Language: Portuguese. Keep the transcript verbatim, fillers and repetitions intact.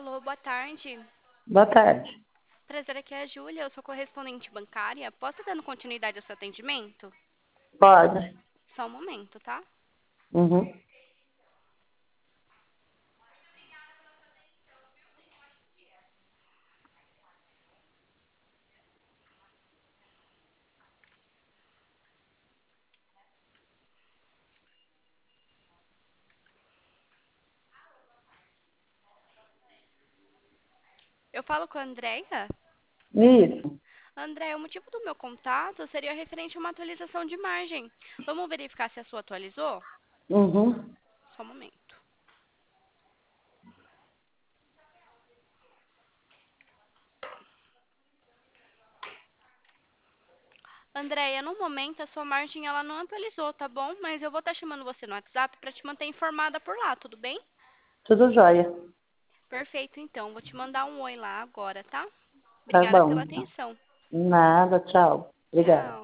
Alô, boa tarde. Boa tarde. Prazer, aqui é a Júlia, eu sou correspondente bancária. Posso estar dando continuidade ao seu atendimento? Pode. Só um momento, tá? Uhum. Eu falo com a Andréia. Isso. Andréia, o motivo do meu contato seria referente a uma atualização de margem. Vamos verificar se a sua atualizou? Uhum. Só um momento. Andréia, no momento a sua margem ela não atualizou, tá bom? Mas eu vou estar chamando você no WhatsApp para te manter informada por lá, tudo bem? Tudo jóia. Perfeito, então. Vou te mandar um oi lá agora, tá? Tá Obrigada pela bom. atenção. Nada, tchau. Obrigada. Tchau.